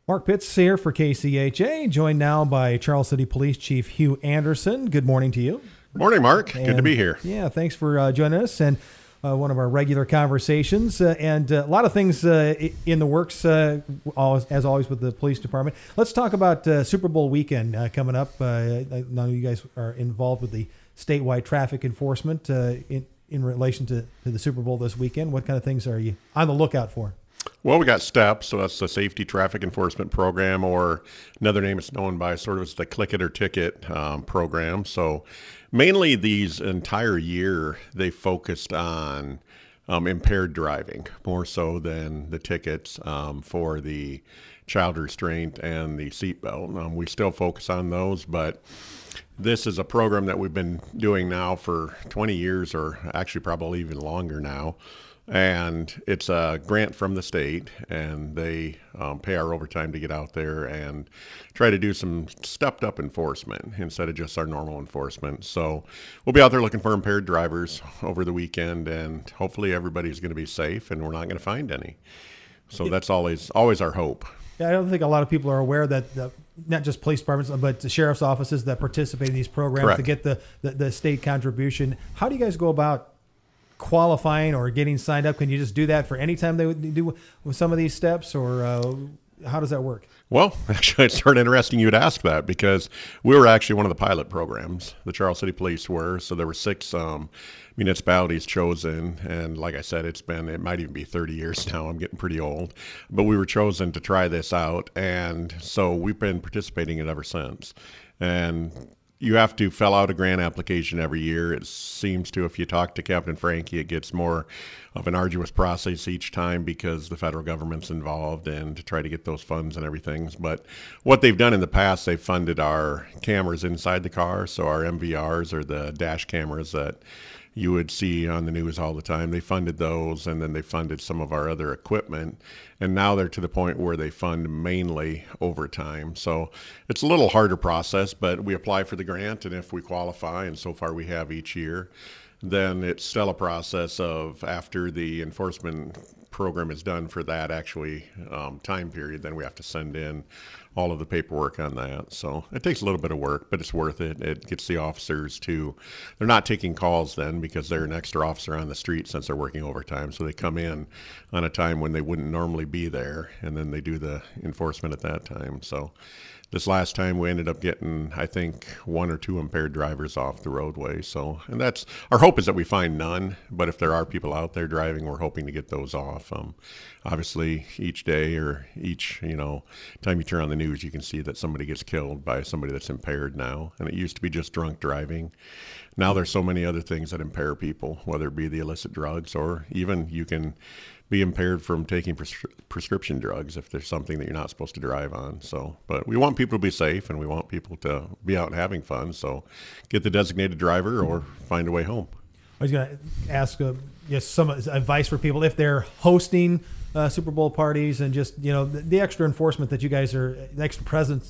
Mark Pitts here for KCHA, joined now by Charles City Police Chief Hugh Anderson. Good morning to you. Morning, Mark. Good to be here. Yeah, thanks for joining us and one of our regular conversations. And a lot of things in the works, as always, with the police department. Let's talk about Super Bowl weekend coming up. I know you guys are involved with the statewide traffic enforcement in relation to the Super Bowl this weekend. What kind of things are you on the lookout for? Well, we got STEP, so that's the Safety Traffic Enforcement Program, or another name it's known by sort of as the Click It or Ticket program. So mainly these entire year, they focused on impaired driving, more so than the tickets for the child restraint and the seatbelt. We still focus on those, but this is a program that we've been doing now for 20 years, or actually probably even longer now. And it's a grant from the state, and they pay our overtime to get out there and try to do some stepped up enforcement instead of just our normal enforcement. So we'll be out there looking for impaired drivers over the weekend, and hopefully everybody's going to be safe and we're not going to find any. So that's always our hope. Yeah, I don't think a lot of people are aware that not just police departments, but the sheriff's offices that participate in these programs Correct. to get the state contribution. How do you guys go about qualifying or getting signed up? Can you just do that for any time they would do with some of these steps, or how does that work? Well, actually, it's sort of interesting you would ask that, because we were actually one of the pilot programs. The Charles City Police were. So there were 6 municipalities chosen. And like I said, it might even be 30 years now. I'm getting pretty old. But we were chosen to try this out. And so we've been participating in it ever since. And you have to fill out a grant application every year. It seems to, if you talk to Captain Frankie, it gets more of an arduous process each time because the federal government's involved and to try to get those funds and everything. But what they've done in the past, they've funded our cameras inside the car. So our MVRs, or the dash cameras that you would see on the news all the time. They funded those, and then they funded some of our other equipment. And now they're to the point where they fund mainly overtime. So it's a little harder process, but we apply for the grant, and if we qualify, and so far we have each year, then it's still a process of, after the enforcement program is done for that time period, then we have to send in all of the paperwork on that. So it takes a little bit of work, but it's worth it. It gets the officers they're not taking calls then, because they're an extra officer on the street since they're working overtime. So they come in on a time when they wouldn't normally be there, and then they do the enforcement at that time. So this last time we ended up getting, I think, 1 or 2 impaired drivers off the roadway. So, and that's our hope, is that we find none. But if there are people out there driving, we're hoping to get those off. Obviously, each day or each time you turn on the news, you can see that somebody gets killed by somebody that's impaired now. And it used to be just drunk driving. Now there's so many other things that impair people, whether it be the illicit drugs, or even you can be impaired from taking prescription drugs if there's something that you're not supposed to drive on. So, but we want people to be safe, and we want people to be out and having fun. So get the designated driver or find a way home. I was going to ask some advice for people if they're hosting Super Bowl parties, and just the extra enforcement that you guys are, the extra presence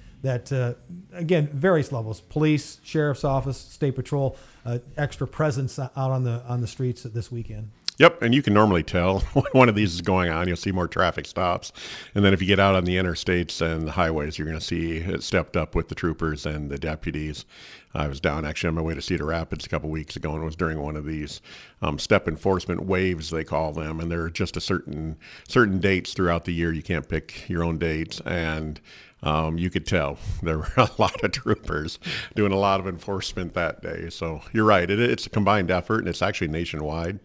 that again, various levels: police, sheriff's office, state patrol, extra presence out on the streets this weekend. Yep, and you can normally tell when one of these is going on. You'll see more traffic stops. And then if you get out on the interstates and the highways, you're going to see it stepped up with the troopers and the deputies. I was down actually on my way to Cedar Rapids a couple weeks ago, and it was during one of these step enforcement waves, they call them. And there are just a certain dates throughout the year. You can't pick your own dates. And you could tell there were a lot of troopers doing a lot of enforcement that day. So you're right. It's a combined effort, and it's actually nationwide.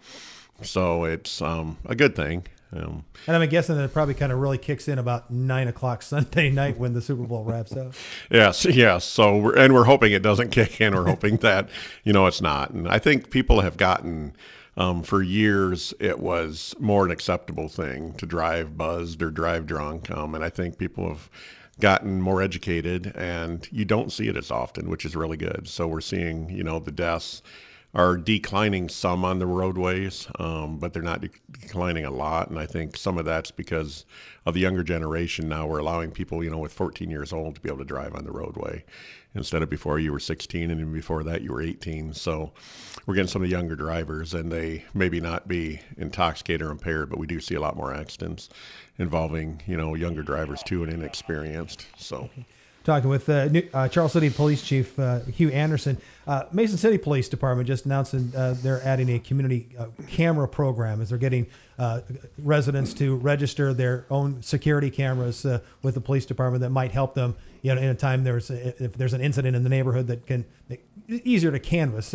So it's a good thing. And I'm guessing that it probably kind of really kicks in about 9 o'clock Sunday night when the Super Bowl wraps up. Yes. So we're hoping it doesn't kick in. We're hoping that it's not. And I think people have gotten, for years, it was more an acceptable thing to drive buzzed or drive drunk. And I think people have gotten more educated, and you don't see it as often, which is really good. So we're seeing the deaths are declining some on the roadways, but they're not declining a lot. And I think some of that's because of the younger generation now. We're allowing people, with 14 years old to be able to drive on the roadway instead of before you were 16, and even before that you were 18. So we're getting some of the younger drivers, and they maybe not be intoxicated or impaired, but we do see a lot more accidents involving, younger drivers too and inexperienced. So. Talking with Charles City Police Chief Hugh Anderson. Mason City Police Department just announced they're adding a community camera program as they're getting residents to register their own security cameras with the police department that might help them, in a time if there's an incident in the neighborhood that can easier to canvass.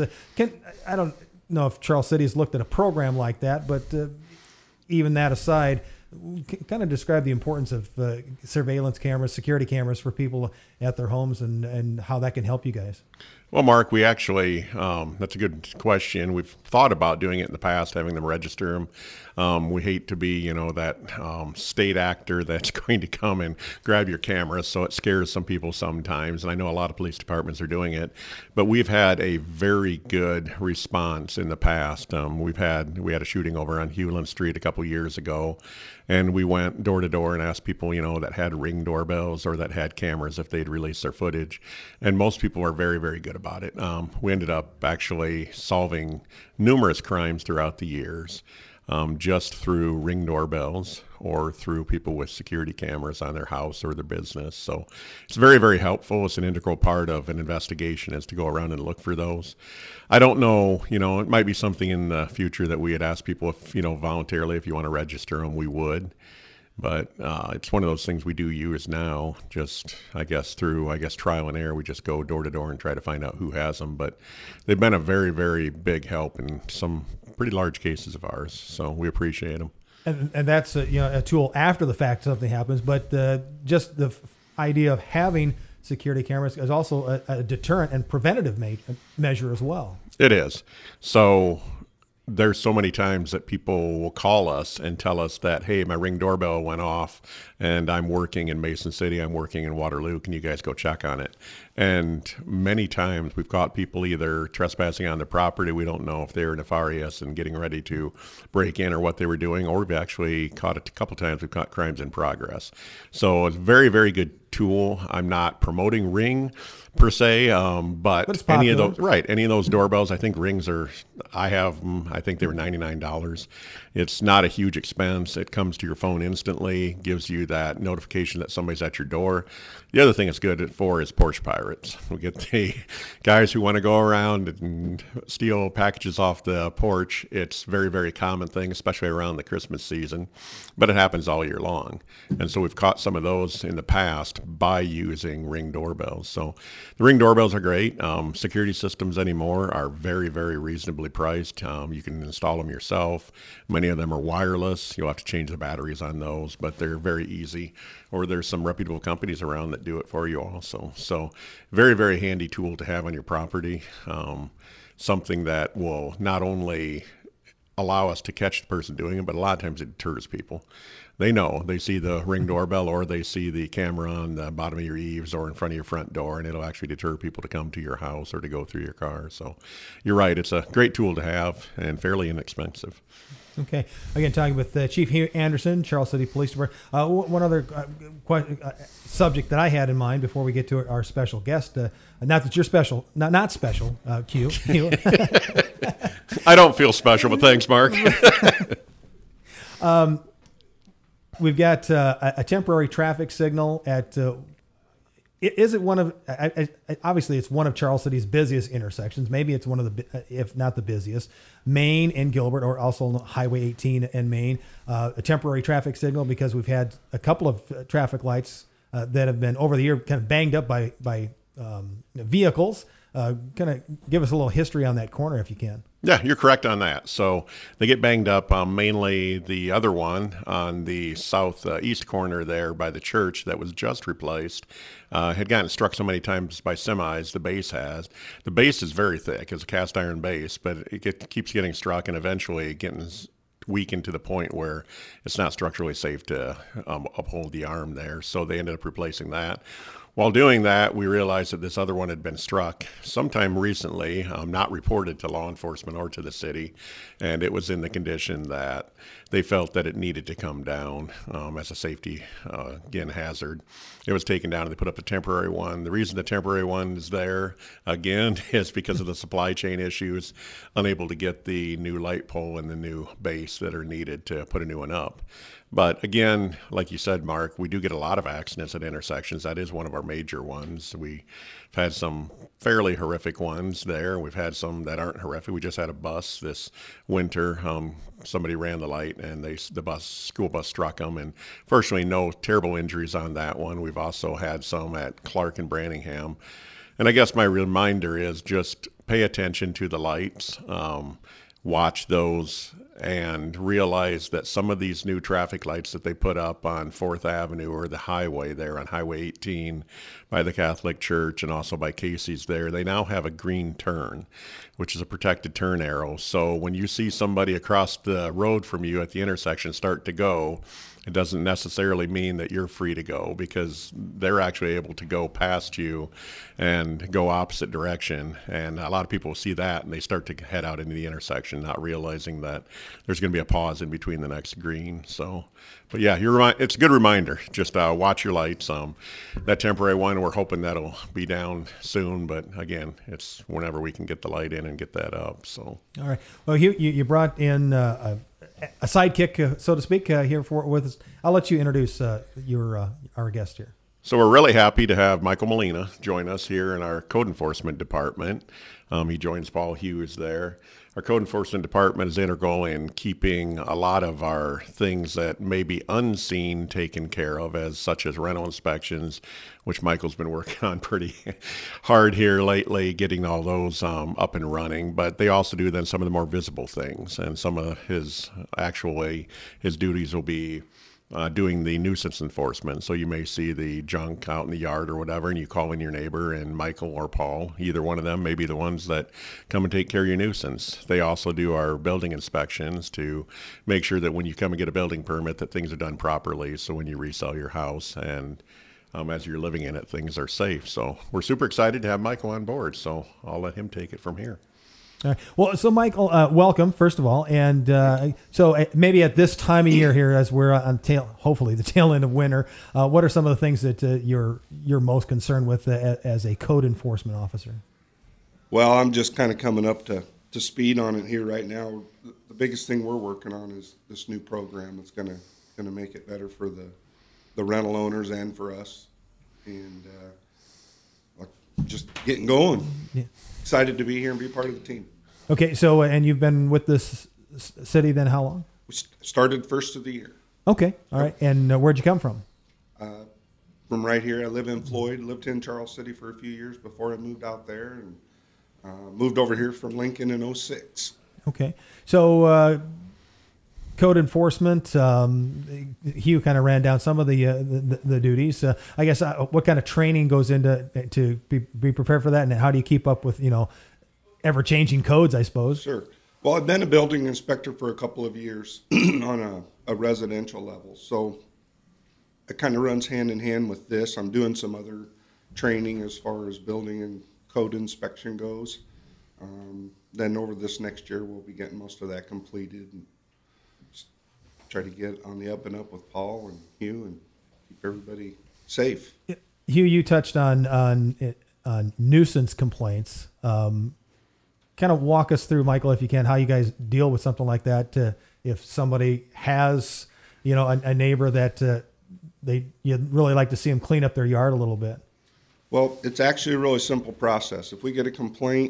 I don't know if Charles City has looked at a program like that, but even that aside, kind of describe the importance of surveillance cameras, security cameras for people at their homes and how that can help you guys. Well, Mark, we actually, that's a good question. We've thought about doing it in the past, having them register them. We hate to be, that state actor that's going to come and grab your camera, so it scares some people sometimes. And I know a lot of police departments are doing it, but we've had a very good response in the past. We had a shooting over on Hewland Street a couple years ago, and we went door to door and asked people, that had Ring doorbells or that had cameras if they'd release their footage. And most people are very, very good about it. We ended up actually solving numerous crimes throughout the years just through Ring doorbells or through people with security cameras on their house or their business. So it's very, very helpful. It's an integral part of an investigation is to go around and look for those. I don't know, it might be something in the future that we had asked people if, voluntarily, if you want to register them, we would. But it's one of those things we do use now, just, through trial and error. We just go door to door and try to find out who has them. But they've been a very, very big help in some pretty large cases of ours. So we appreciate them. And that's a tool after the fact something happens. But just the idea of having security cameras is also a deterrent and preventative measure as well. It is. So there's so many times that people will call us and tell us that, hey, my Ring doorbell went off and I'm working in Mason City, I'm working in Waterloo, can you guys go check on it? And many times we've caught people either trespassing on their property, we don't know if they're nefarious and getting ready to break in or what they were doing, or we've actually caught it a couple times, we've caught crimes in progress. So it's a very, very good tool. I'm not promoting Ring per se, but any of those doorbells, I think Rings I have them, I think they were $99. It's not a huge expense. It comes to your phone instantly, gives you that notification that somebody's at your door. The other thing it's good for is porch pirates. We get the guys who want to go around and steal packages off the porch. It's a very, very common thing, especially around the Christmas season, but it happens all year long. And so we've caught some of those in the past by using Ring doorbells. So the Ring doorbells are great. Security systems anymore are very, very reasonably priced. You can install them yourself. Many of them are wireless. You'll have to change the batteries on those, but they're very easy. Or there's some reputable companies around that do it for you also. So very, very handy tool to have on your property. Something that will not only allow us to catch the person doing it, but a lot of times it deters people. They know, they see the Ring doorbell or they see the camera on the bottom of your eaves or in front of your front door, and it'll actually deter people to come to your house or to go through your car. So you're right, it's a great tool to have and fairly inexpensive. Okay. Again, talking with Chief Hugh Anderson, Charles City Police Department. One other subject that I had in mind before we get to our special guest, not that you're special, not special, Q. I don't feel special, but thanks, Mark. We've got a temporary traffic signal at. Is it one of? Obviously, it's one of Charles City's busiest intersections. Maybe it's one of the, if not the busiest, Main and Gilbert, or also Highway 18 and Main. A temporary traffic signal because we've had a couple of traffic lights that have been over the year kind of banged up by vehicles. Kind of give us a little history on that corner if you can. Yeah, you're correct on that. So they get banged up, mainly the other one on the southeast corner there by the church that was just replaced. Had gotten struck so many times by semis, the base has. The base is very thick. It's a cast iron base, but it keeps getting struck and eventually getting weakened to the point where it's not structurally safe to uphold the arm there. So they ended up replacing that. While doing that, we realized that this other one had been struck sometime recently, not reported to law enforcement or to the city, and it was in the condition that they felt that it needed to come down as a safety, again, hazard. It was taken down and they put up a temporary one. The reason the temporary one is there, again, is because of the supply chain issues, unable to get the new light pole and the new base that are needed to put a new one up. But again, like you said, Mark, we do get a lot of accidents at intersections. That is one of our major ones. We've had some fairly horrific ones there. We've had some that aren't horrific. We just had a bus this winter. Somebody ran the light and the school bus struck them. And fortunately, no terrible injuries on that one. We've also had some at Clark and Branningham. And I guess my reminder is just pay attention to the lights. Watch those and realize that some of these new traffic lights that they put up on 4th Avenue or the highway there on Highway 18 by the Catholic Church and also by Casey's there, they now have a green turn, which is a protected turn arrow. So when you see somebody across the road from you at the intersection start to go, it doesn't necessarily mean that you're free to go, because they're actually able to go past you and go opposite direction. And a lot of people see that and they start to head out into the intersection, not realizing that there's going to be a pause in between the next green. So, but yeah, it's a good reminder. Just watch your lights. That temporary one, we're hoping that'll be down soon. But again, it's whenever we can get the light in and get that up. So, all right. Well, you brought in a sidekick, so to speak, here with us. I'll let you introduce our guest here. So we're really happy to have Michael Molina join us here in our code enforcement department. He joins Paul Hughes there. Our code enforcement department is integral in keeping a lot of our things that may be unseen taken care of, such as rental inspections, which Michael's been working on pretty hard here lately, getting all those up and running. But they also do then some of the more visible things, and some of his duties will be doing the nuisance enforcement. So you may see the junk out in the yard or whatever, and you call in your neighbor, and Michael or Paul, either one of them, may be the ones that come and take care of your nuisance. They also do our building inspections to make sure that when you come and get a building permit, that things are done properly. So when you resell your house and as you're living in it, things are safe. So we're super excited to have Michael on board. So I'll let him take it from here. All right. Well, so Michael, welcome, first of all. And so maybe at this time of year here, as we're on hopefully the tail end of winter, what are some of the things that you're most concerned with as a code enforcement officer? Well, I'm just kind of coming up to speed on it here right now. The biggest thing we're working on is this new program that's going to make it better for the rental owners and for us. And just getting going. Yeah. Excited to be here and be part of the team. Okay, so and you've been with this city then how long? We started first of the year. Okay, all right. And where'd you come from? From right here. I live in Floyd. Lived in Charles City for a few years before I moved out there, and moved over here from Lincoln in 2006. Okay, so code enforcement. Hugh kind of ran down some of the duties. I guess what kind of training goes into to be prepared for that, and how do you keep up with ever changing codes? I suppose. Sure. Well, I've been a building inspector for a couple of years on a residential level, so it kind of runs hand in hand with this. I'm doing some other training as far as building and code inspection goes. Then over this next year, we'll be getting most of that completed. And try to get on the up and up with Paul and Hugh and keep everybody safe. Hugh, you touched on nuisance complaints. Kind of walk us through, Michael, if you can, how you guys deal with something like that. If somebody has, a neighbor that you'd really like to see them clean up their yard a little bit. Well, it's actually a really simple process. If we get a complaint,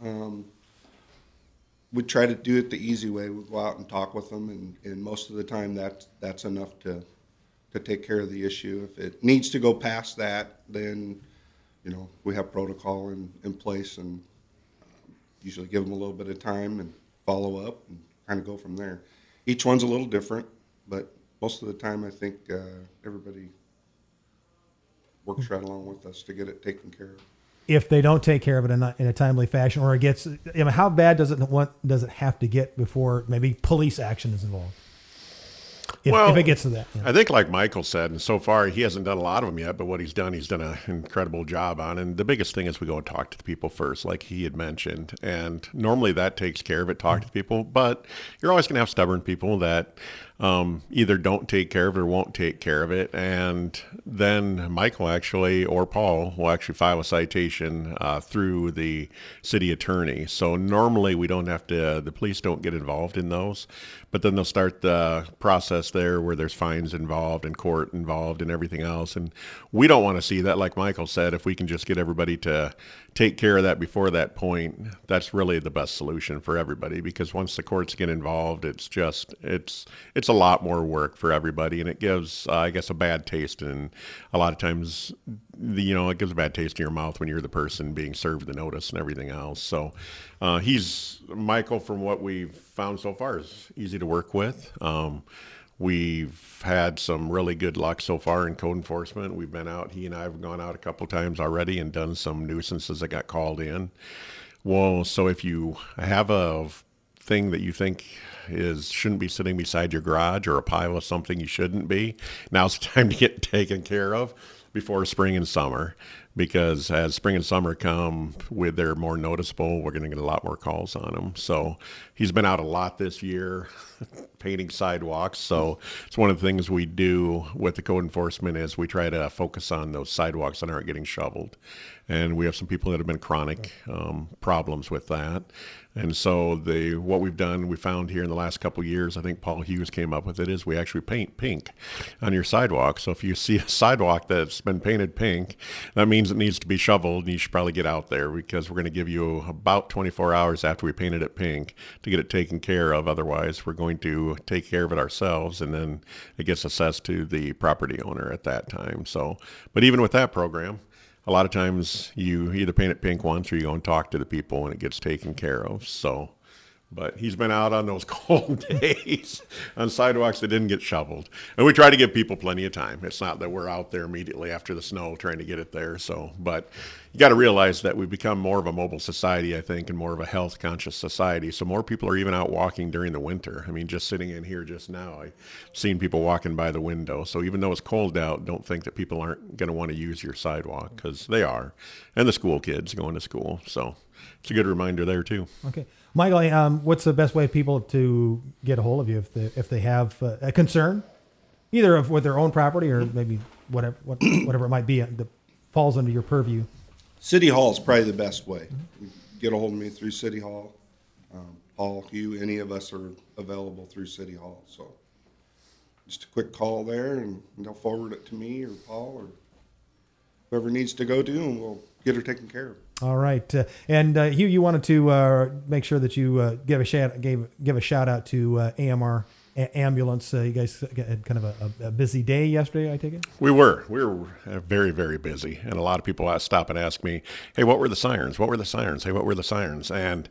we try to do it the easy way. We go out and talk with them, and most of the time that's enough to take care of the issue. If it needs to go past that, then we have protocol in place, and usually give them a little bit of time and follow up and kind of go from there. Each one's a little different, but most of the time I think everybody works right along with us to get it taken care of. If they don't take care of it in a timely fashion, or it gets, how bad does it have to get before maybe police action is involved? if it gets to that. I think like Michael said, and so far he hasn't done a lot of them yet, but what he's done an incredible job on. And the biggest thing is we go and talk to the people first, like he had mentioned. And normally that takes care of it, talk to people, but you're always going to have stubborn people that either don't take care of it or won't take care of it. And then Michael actually, or Paul, will actually file a citation through the city attorney. So normally we don't have to, the police don't get involved in those, but then they'll start the process there where there's fines involved and court involved and everything else. And we don't want to see that. Like Michael said, if we can just get everybody to take care of that before that point, that's really the best solution for everybody, because once the courts get involved, it's a lot more work for everybody, and it gives, I guess, a bad taste. And a lot of times, it gives a bad taste in your mouth when you're the person being served the notice and everything else. So Michael, from what we've found so far, is easy to work with. We've had some really good luck so far in code enforcement. We've been out, he and I have gone out a couple times already and done some nuisances that got called in. Well, so if you have a thing that you think shouldn't be sitting beside your garage, or a pile of something you shouldn't be, now's the time to get taken care of before spring and summer, because as spring and summer come, they're more noticeable, we're going to get a lot more calls on them. So he's been out a lot this year painting sidewalks. So it's one of the things we do with the code enforcement is we try to focus on those sidewalks that aren't getting shoveled. And we have some people that have been chronic problems with that. And so what we've done, we found here in the last couple of years, I think Paul Hughes came up with it, is we actually paint pink on your sidewalk. So if you see a sidewalk that's been painted pink, that means it needs to be shoveled, and you should probably get out there, because we're going to give you about 24 hours after we painted it pink to get it taken care of. Otherwise, we're going to take care of it ourselves, and then it gets assessed to the property owner at that time. So, but even with that program, a lot of times you either paint it pink once or you go and talk to the people and it gets taken care of. So, but he's been out on those cold days on sidewalks that didn't get shoveled. And we try to give people plenty of time. It's not that we're out there immediately after the snow trying to get it there. So, but you got to realize that we've become more of a mobile society, I think, and more of a health conscious society. So more people are even out walking during the winter. I mean, just sitting in here just now, I've seen people walking by the window. So even though it's cold out, don't think that people aren't going to want to use your sidewalk, because they are. And the school kids going to school. So it's a good reminder there too. Okay. Michael, what's the best way of people to get a hold of you if they have a concern, either with their own property or maybe whatever it might be that falls under your purview? City Hall is probably the best way. Get a hold of me through City Hall. Paul, Hugh, any of us are available through City Hall. So just a quick call there, and they'll forward it to me or Paul or whoever needs to go to, and we'll get her taken care of. All right, and Hugh, you wanted to make sure that you give a shout out to AMR Ambulance. You guys had kind of a busy day yesterday, I take it? We were very, very busy, and a lot of people stop and ask me, "Hey, what were the sirens? What were the sirens? Hey, what were the sirens?" And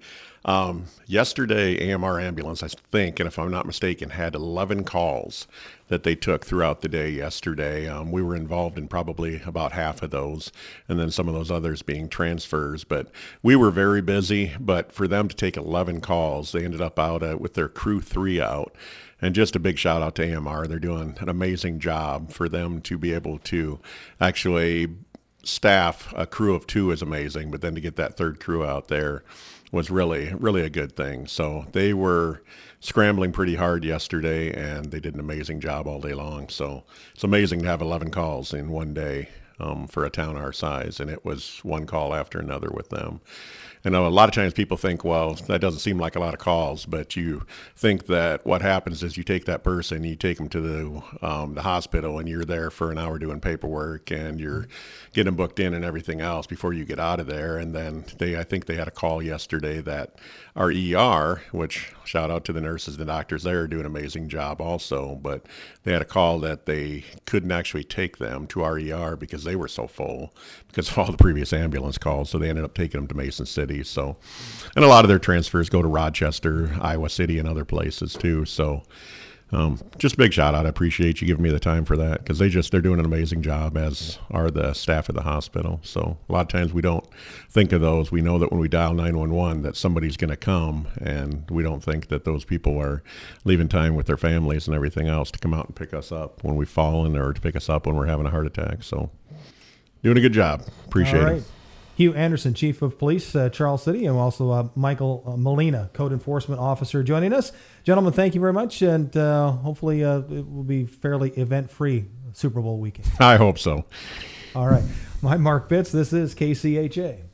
yesterday, AMR Ambulance, I think, and if I'm not mistaken, had 11 calls that they took throughout the day yesterday. We were involved in probably about half of those, and then some of those others being transfers. But we were very busy, but for them to take 11 calls, they ended up out with their crew 3 out. And just a big shout out to AMR. They're doing an amazing job. For them to be able to actually staff a crew of 2 is amazing, but then to get that third crew out there was really, really a good thing. So they were scrambling pretty hard yesterday, and they did an amazing job all day long. So it's amazing to have 11 calls in one day for a town our size, and it was one call after another with them. And a lot of times people think, well, that doesn't seem like a lot of calls, but you think that what happens is you take that person, you take them to the hospital, and you're there for an hour doing paperwork, and you're getting them booked in and everything else before you get out of there. And then I think they had a call yesterday that our ER, which shout out to the nurses, the doctors there, are doing an amazing job also, but they had a call that they couldn't actually take them to our ER because they were so full because of all the previous ambulance calls. So they ended up taking them to Mason City. So, and a lot of their transfers go to Rochester, Iowa City, and other places too. So Just a big shout out. I appreciate you giving me the time for that because they're doing an amazing job, as are the staff at the hospital. So a lot of times we don't think of those. We know that when we dial 911 that somebody's going to come, and we don't think that those people are leaving time with their families and everything else to come out and pick us up when we've fallen or to pick us up when we're having a heart attack. So doing a good job. Appreciate it. Hugh Anderson, Chief of Police, Charles City, and also Michael Molina, Code Enforcement Officer, joining us. Gentlemen, thank you very much, and hopefully it will be fairly event-free Super Bowl weekend. I hope so. All right. I'm Mark Pitts. This is KCHA.